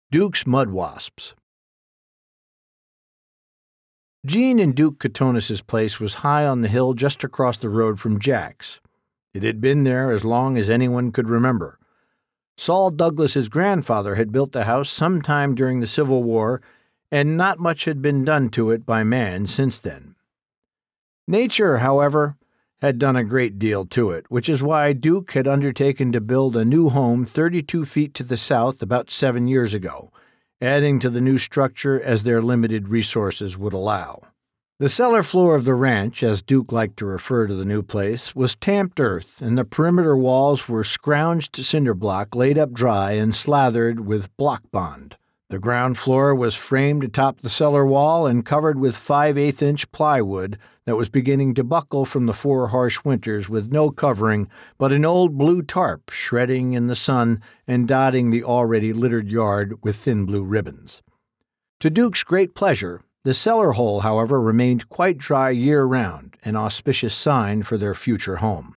Duke's Mud Wasps. Gene and Duke Katonis's place was high on the hill just across the road from Jack's. It had been there as long as anyone could remember. Saul Douglas's grandfather had built the house sometime during the Civil War, and not much had been done to it by man since then. Nature, however, had done a great deal to it, which is why Duke had undertaken to build a new home 32 feet to the south about 7 years ago, adding to the new structure as their limited resources would allow. The cellar floor of the ranch, as Duke liked to refer to the new place, was tamped earth, and the perimeter walls were scrounged cinder block laid up dry and slathered with block bond. The ground floor was framed atop the cellar wall and covered with 5/8-inch plywood that was beginning to buckle from the 4 harsh winters with no covering but an old blue tarp shredding in the sun and dotting the already littered yard with thin blue ribbons. To Duke's great pleasure, the cellar hole, however, remained quite dry year-round, an auspicious sign for their future home.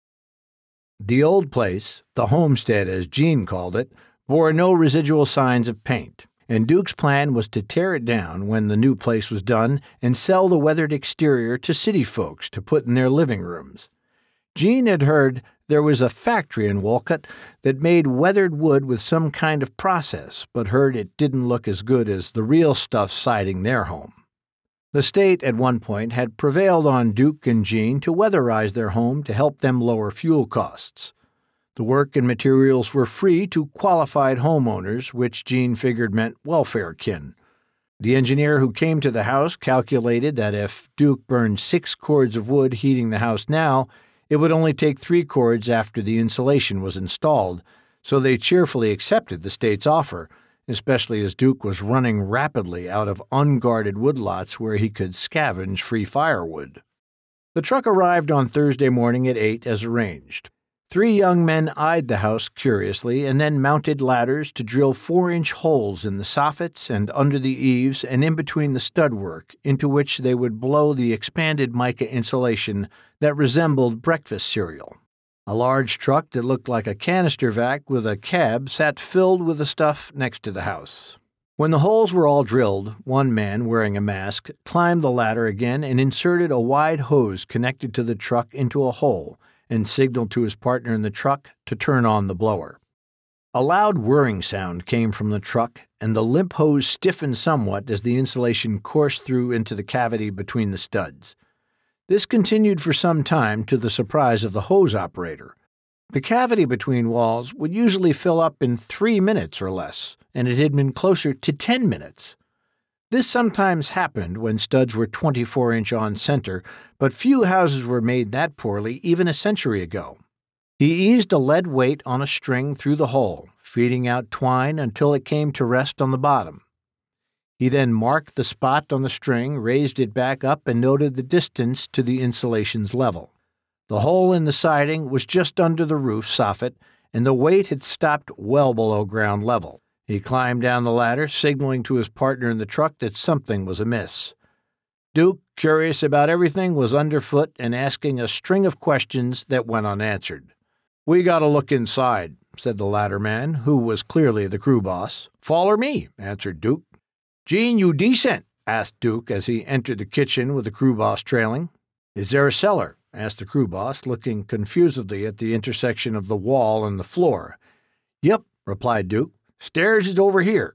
The old place, the homestead as Gene called it, bore no residual signs of paint, and Duke's plan was to tear it down when the new place was done and sell the weathered exterior to city folks to put in their living rooms. Gene had heard there was a factory in Wolcott that made weathered wood with some kind of process, but heard it didn't look as good as the real stuff siding their home. The state, at one point, had prevailed on Duke and Gene to weatherize their home to help them lower fuel costs. The work and materials were free to qualified homeowners, which Gene figured meant welfare kin. The engineer who came to the house calculated that if Duke burned 6 cords of wood heating the house now, it would only take 3 cords after the insulation was installed, so they cheerfully accepted the state's offer, especially as Duke was running rapidly out of unguarded woodlots where he could scavenge free firewood. The truck arrived on Thursday morning at 8 as arranged. 3 young men eyed the house curiously and then mounted ladders to drill 4-inch holes in the soffits and under the eaves and in between the studwork, into which they would blow the expanded mica insulation that resembled breakfast cereal. A large truck that looked like a canister vac with a cab sat filled with the stuff next to the house. When the holes were all drilled, one man, wearing a mask, climbed the ladder again and inserted a wide hose connected to the truck into a hole, and signaled to his partner in the truck to turn on the blower. A loud whirring sound came from the truck, and the limp hose stiffened somewhat as the insulation coursed through into the cavity between the studs. This continued for some time to the surprise of the hose operator. The cavity between walls would usually fill up in 3 minutes or less, and it had been closer to 10 minutes. This sometimes happened when studs were 24-inch on center, but few houses were made that poorly even a century ago. He eased a lead weight on a string through the hole, feeding out twine until it came to rest on the bottom. He then marked the spot on the string, raised it back up, and noted the distance to the insulation's level. The hole in the siding was just under the roof soffit, and the weight had stopped well below ground level. He climbed down the ladder, signaling to his partner in the truck that something was amiss. Duke, curious about everything, was underfoot and asking a string of questions that went unanswered. "We gotta look inside," said the ladder man, who was clearly the crew boss. "Foller me," answered Duke. "Gene, you decent?" asked Duke as he entered the kitchen with the crew boss trailing. "Is there a cellar?" asked the crew boss, looking confusedly at the intersection of the wall and the floor. "Yep," replied Duke. "Stairs is over here."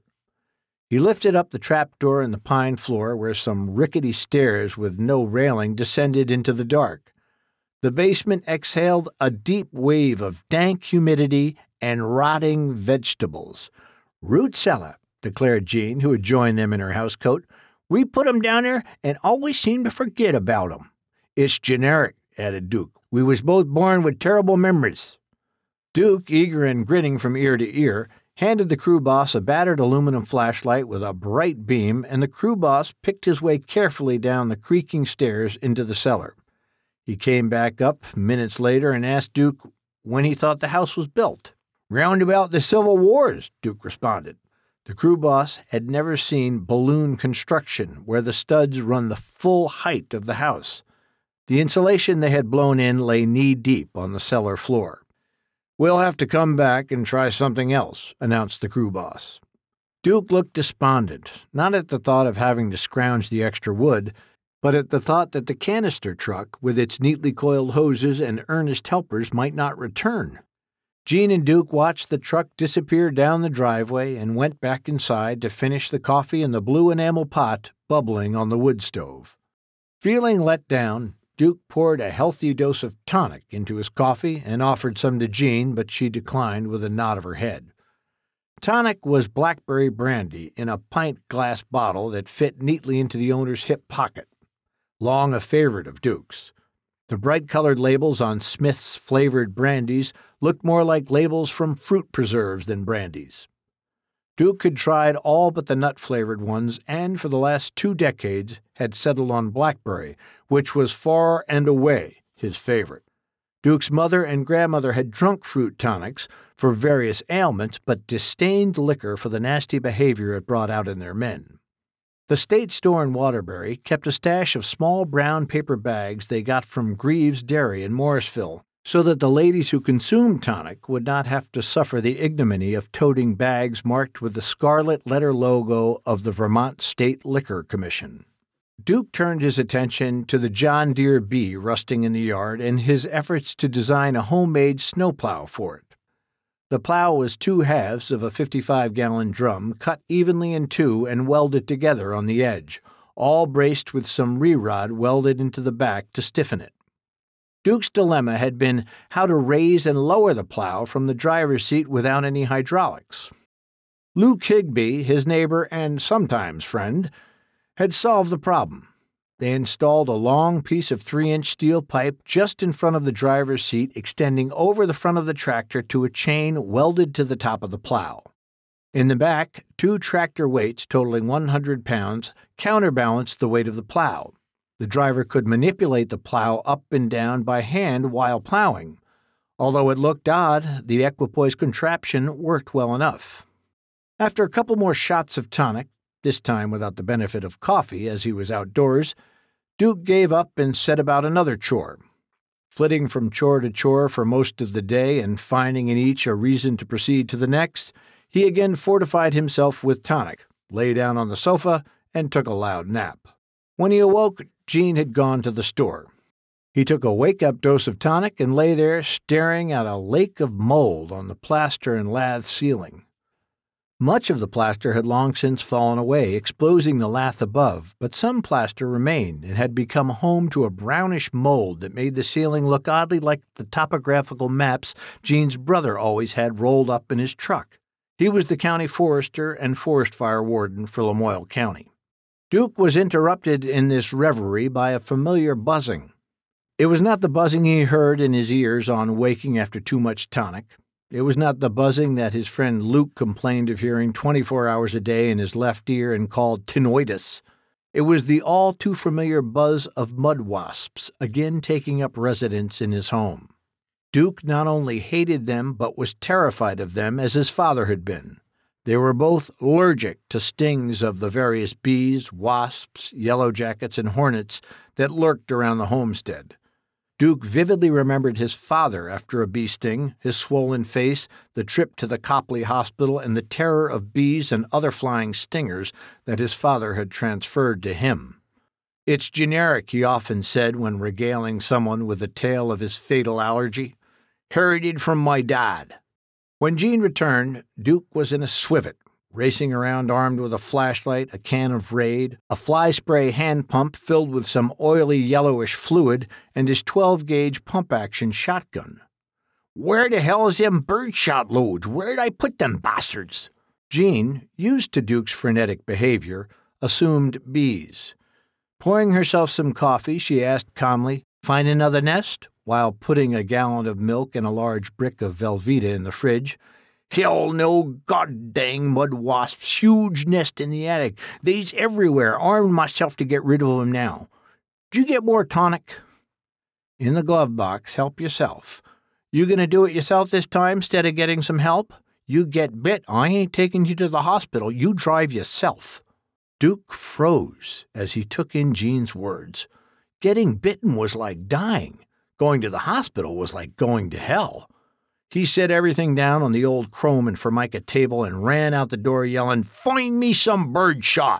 He lifted up the trapdoor in the pine floor where some rickety stairs with no railing descended into the dark. The basement exhaled a deep wave of dank humidity and rotting vegetables. "Root cellar," declared Jean, who had joined them in her housecoat. "We put 'em down there and always seem to forget about 'em." "It's generic," added Duke. "We was both born with terrible memories." Duke, eager and grinning from ear to ear, handed the crew boss a battered aluminum flashlight with a bright beam, and the crew boss picked his way carefully down the creaking stairs into the cellar. He came back up minutes later and asked Duke when he thought the house was built. "Round about the Civil Wars," Duke responded. The crew boss had never seen balloon construction, where the studs run the full height of the house. The insulation they had blown in lay knee-deep on the cellar floor. "We'll have to come back and try something else," announced the crew boss. Duke looked despondent, not at the thought of having to scrounge the extra wood, but at the thought that the canister truck, with its neatly coiled hoses and earnest helpers, might not return. Jean and Duke watched the truck disappear down the driveway and went back inside to finish the coffee in the blue enamel pot bubbling on the wood stove. Feeling let down, Duke poured a healthy dose of tonic into his coffee and offered some to Jean, but she declined with a nod of her head. Tonic was blackberry brandy in a pint-glass bottle that fit neatly into the owner's hip pocket. Long a favorite of Duke's. The bright-colored labels on Smith's flavored brandies looked more like labels from fruit preserves than brandies. Duke had tried all but the nut-flavored ones and, for the last 2 decades, had settled on blackberry, which was far and away his favorite. Duke's mother and grandmother had drunk fruit tonics for various ailments, but disdained liquor for the nasty behavior it brought out in their men. The State Store in Waterbury kept a stash of small brown paper bags they got from Greaves Dairy in Morrisville, so that the ladies who consumed tonic would not have to suffer the ignominy of toting bags marked with the scarlet letter logo of the Vermont State Liquor Commission. Duke turned his attention to the John Deere B rusting in the yard and his efforts to design a homemade snowplow for it. The plow was 2 halves of a 55-gallon drum cut evenly in 2 and welded together on the edge, all braced with some re-rod welded into the back to stiffen it. Duke's dilemma had been how to raise and lower the plow from the driver's seat without any hydraulics. Luke Higbee, his neighbor and sometimes friend, had solved the problem. They installed a long piece of 3-inch steel pipe just in front of the driver's seat, extending over the front of the tractor to a chain welded to the top of the plow. In the back, 2 tractor weights totaling 100 pounds counterbalanced the weight of the plow. The driver could manipulate the plow up and down by hand while plowing. Although it looked odd, the equipoise contraption worked well enough. After a couple more shots of tonic, this time without the benefit of coffee as he was outdoors, Duke gave up and set about another chore. Flitting from chore to chore for most of the day and finding in each a reason to proceed to the next, he again fortified himself with tonic, lay down on the sofa, and took a loud nap. When he awoke, Jean had gone to the store. He took a wake-up dose of tonic and lay there staring at a lake of mold on the plaster and lath ceiling. Much of the plaster had long since fallen away, exposing the lath above, but some plaster remained and had become home to a brownish mold that made the ceiling look oddly like the topographical maps Jean's brother always had rolled up in his truck. He was the county forester and forest fire warden for Lamoille County. Duke was interrupted in this reverie by a familiar buzzing. It was not the buzzing he heard in his ears on waking after too much tonic. It was not the buzzing that his friend Luke complained of hearing 24 hours a day in his left ear and called tinnitus. It was the all-too-familiar buzz of mud wasps again taking up residence in his home. Duke not only hated them but was terrified of them as his father had been. They were both allergic to stings of the various bees, wasps, yellow jackets, and hornets that lurked around the homestead. Duke vividly remembered his father after a bee sting, his swollen face, the trip to the Copley Hospital, and the terror of bees and other flying stingers that his father had transferred to him. "It's generic," he often said when regaling someone with the tale of his fatal allergy. "Herited from my dad." When Jean returned, Duke was in a swivet, racing around armed with a flashlight, a can of Raid, a fly spray hand pump filled with some oily yellowish fluid, and his 12-gauge pump-action shotgun. "Where the hell is them birdshot loads? Where'd I put them bastards?" Jean, used to Duke's frenetic behavior, assumed bees. Pouring herself some coffee, she asked calmly, "Find another nest?" while putting a gallon of milk and a large brick of Velveeta in the fridge. "Hell no, god-dang mud wasps, huge nest in the attic. They's everywhere. Armed myself to get rid of 'em now. Did you get more tonic?" "In the glove box. Help yourself. You gonna do it yourself this time, 'stead of getting some help? You get bit, I ain't taking you to the hospital. You drive yourself." Duke froze as he took in Jean's words. Getting bitten was like dying. Going to the hospital was like going to hell. He set everything down on the old chrome and formica table and ran out the door yelling, "Find me some bird shot!"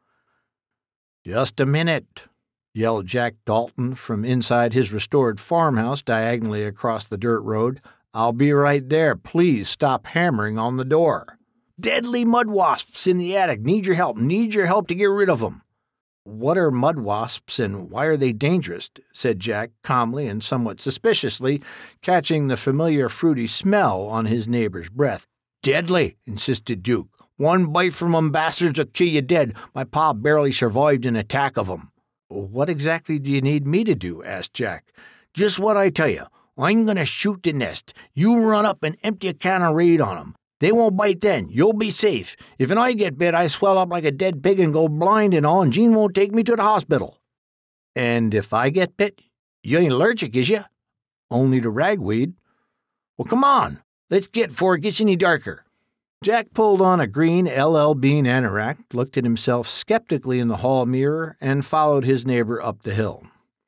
"Just a minute," yelled Jack Dalton from inside his restored farmhouse diagonally across the dirt road. "I'll be right there. Please stop hammering on the door." "Deadly mud wasps in the attic. Need your help to get rid of them." "What are mud wasps and why are they dangerous?" said Jack calmly and somewhat suspiciously, catching the familiar fruity smell on his neighbor's breath. "Deadly," insisted Duke. "One bite from 'em bastards will kill you dead. My pa barely survived an attack of 'em." "What exactly do you need me to do?" asked Jack. "Just what I tell you. I'm going to shoot the nest. You run up and empty a can of Raid on 'em. They won't bite then. You'll be safe. If I get bit, I swell up like a dead pig and go blind and all, and Jean won't take me to the hospital." "And if I get bit, you ain't allergic, is you?" "Only to ragweed." "Well, come on. Let's get before it gets any darker." Jack pulled on a green LL Bean anorak, looked at himself skeptically in the hall mirror, and followed his neighbor up the hill.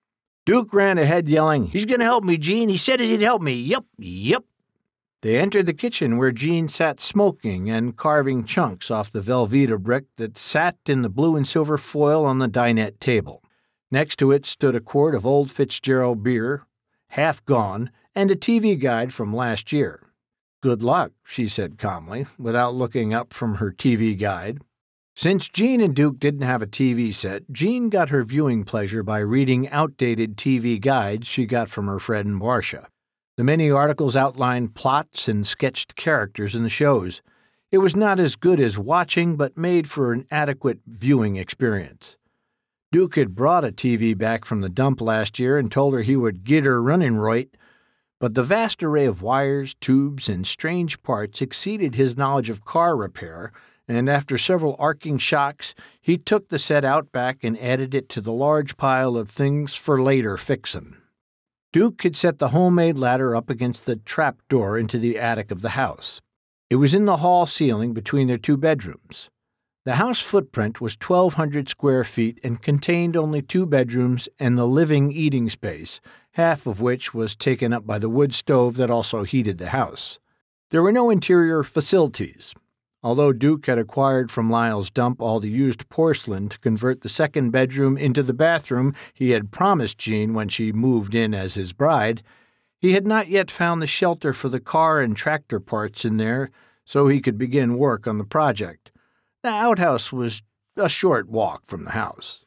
Duke ran ahead yelling, "He's going to help me, Jean. He said he'd help me. Yep." They entered the kitchen where Jean sat smoking and carving chunks off the Velveeta brick that sat in the blue and silver foil on the dinette table. Next to it stood a quart of Old Fitzgerald beer, half gone, and a TV guide from last year. "Good luck," she said calmly, without looking up from her TV guide. Since Jean and Duke didn't have a TV set, Jean got her viewing pleasure by reading outdated TV guides she got from her friend Marcia. The many articles outlined plots and sketched characters in the shows. It was not as good as watching, but made for an adequate viewing experience. Duke had brought a TV back from the dump last year and told her he would get her running right, but the vast array of wires, tubes, and strange parts exceeded his knowledge of car repair, and after several arcing shocks, he took the set out back and added it to the large pile of things for later fixin'. Duke had set the homemade ladder up against the trap door into the attic of the house. It was in the hall ceiling between their two bedrooms. The house footprint was 1,200 square feet and contained only 2 bedrooms and the living eating space, half of which was taken up by the wood stove that also heated the house. There were no interior facilities. Although Duke had acquired from Lyle's dump all the used porcelain to convert the second bedroom into the bathroom he had promised Jean when she moved in as his bride, he had not yet found the shelter for the car and tractor parts in there so he could begin work on the project. The outhouse was a short walk from the house.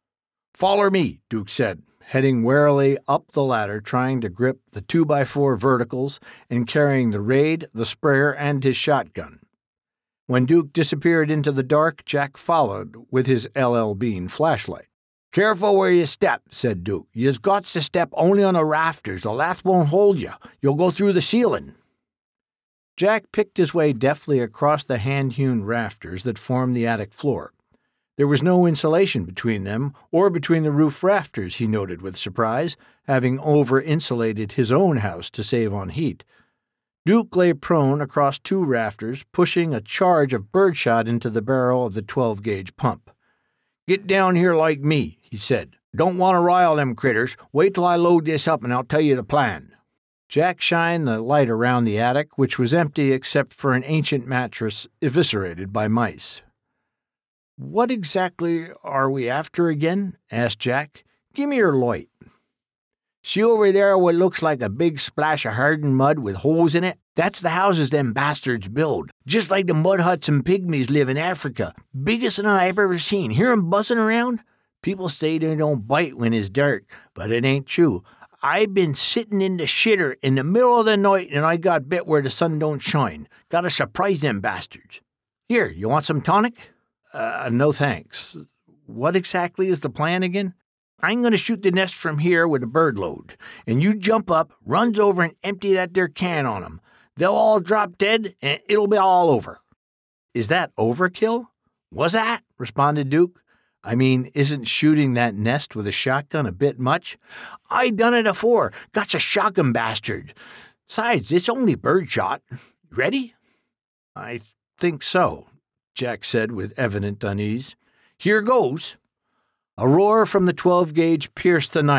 "Follow me," Duke said, heading warily up the ladder, trying to grip the 2x4 verticals and carrying the Raid, the sprayer, and his shotgun. When Duke disappeared into the dark, Jack followed with his LL Bean flashlight. "Careful where you step," said Duke. "You's got to step only on the rafters. The lath won't hold you. You'll go through the ceiling." Jack picked his way deftly across the hand-hewn rafters that formed the attic floor. There was no insulation between them or between the roof rafters, he noted with surprise, having over-insulated his own house to save on heat. Duke lay prone across 2 rafters, pushing a charge of birdshot into the barrel of the 12-gauge pump. "Get down here like me," he said. "Don't want to rile them critters. Wait till I load this up and I'll tell you the plan." Jack shined the light around the attic, which was empty except for an ancient mattress eviscerated by mice. "What exactly are we after again?" asked Jack. "Gimme your light." "See over there what looks like a big splash of hardened mud with holes in it? That's the houses them bastards build. Just like the mud huts and pygmies live in Africa. Biggest one I've ever seen. Hear 'em buzzing around? People say they don't bite when it's dark, but it ain't true. I've been sitting in the shitter in the middle of the night and I got bit where the sun don't shine. Gotta surprise them bastards. Here, you want some tonic?" No thanks. What exactly is the plan again?" "I'm going to shoot the nest from here with a bird load, and you jump up, runs over and empty that there can on 'em. They'll all drop dead, and it'll be all over." "Is that overkill?" "What's that?" responded Duke. "I mean, isn't shooting that nest with a shotgun a bit much?" "I done it afore. Gotcha shock 'em bastard. 'Sides, it's only birdshot. Ready?" "I think so," Jack said with evident unease. "Here goes." A roar from the 12-gauge pierced the night.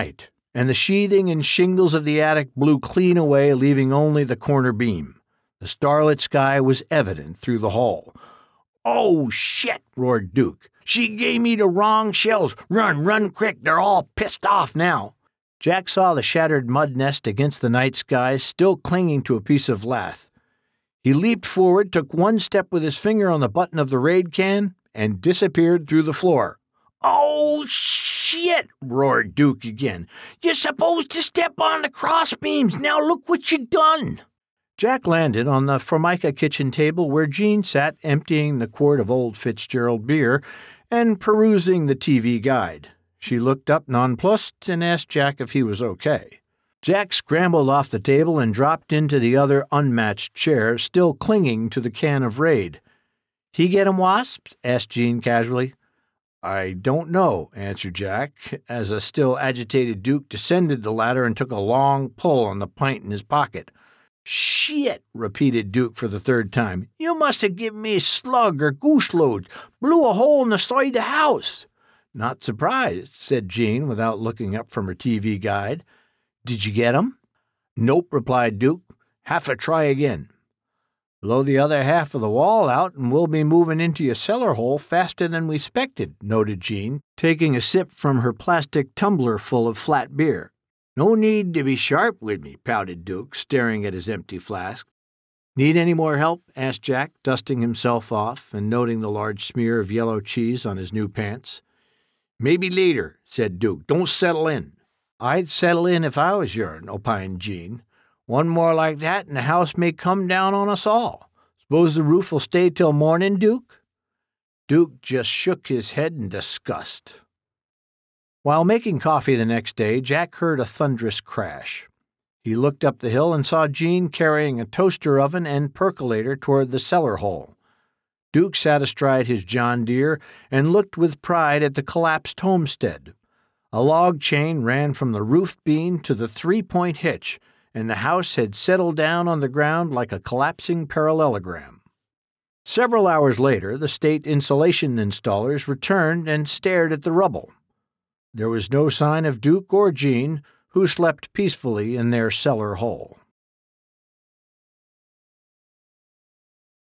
and the sheathing and shingles of the attic blew clean away, leaving only the corner beam. The starlit sky was evident through the hall. "Oh, shit!" roared Duke. "She gave me the wrong shells. Run quick, they're all pissed off now." Jack saw the shattered mud nest against the night sky, still clinging to a piece of lath. He leaped forward, took one step with his finger on the button of the raid can, and disappeared through the floor. "Oh, shit!" roared Duke again. "You're supposed to step on the crossbeams. Now look what you done." Jack landed on the Formica kitchen table where Jean sat emptying the quart of Old Fitzgerald beer and perusing the TV guide. She looked up nonplussed and asked Jack if he was okay. Jack scrambled off the table and dropped into the other unmatched chair, still clinging to the can of Raid. "He get 'em wasps?" asked Jean casually. "I don't know," answered Jack, as a still agitated Duke descended the ladder and took a long pull on the pint in his pocket. "Shit," repeated Duke for the third time. "You must have given me a slug or goose loads. Blew a hole in the side of the house." "Not surprised," said Jean, without looking up from her TV guide. "Did you get 'em?" "Nope," replied Duke. "Have to try again." "Blow the other half of the wall out, and we'll be moving into your cellar hole faster than we expected," noted Jean, taking a sip from her plastic tumbler full of flat beer. "No need to be sharp with me," pouted Duke, staring at his empty flask. "Need any more help?" asked Jack, dusting himself off and noting the large smear of yellow cheese on his new pants. "Maybe later," said Duke. "Don't settle in." "I'd settle in if I was yourn," opined Jean. "One more like that and the house may come down on us all. Suppose the roof will stay till morning, Duke?" Duke just shook his head in disgust. While making coffee the next day, Jack heard a thunderous crash. He looked up the hill and saw Jean carrying a toaster oven and percolator toward the cellar hole. Duke sat astride his John Deere and looked with pride at the collapsed homestead. A log chain ran from the roof beam to the three-point hitch, and the house had settled down on the ground like a collapsing parallelogram. Several hours later, the state insulation installers returned and stared at the rubble. There was no sign of Duke or Jean, who slept peacefully in their cellar hole.